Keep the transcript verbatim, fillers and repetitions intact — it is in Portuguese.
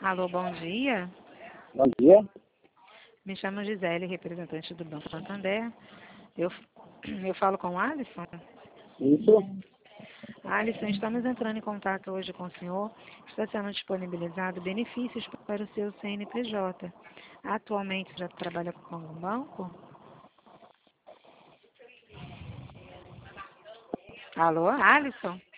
Alô, bom dia. Bom dia. Me chamo Gisele, representante do Banco Santander. Eu, eu falo com o Alisson? Isso. Alisson, estamos entrando em contato hoje com o senhor. Está sendo disponibilizado benefícios para o seu C N P J. Atualmente já trabalha com algum banco? Alô, Alisson?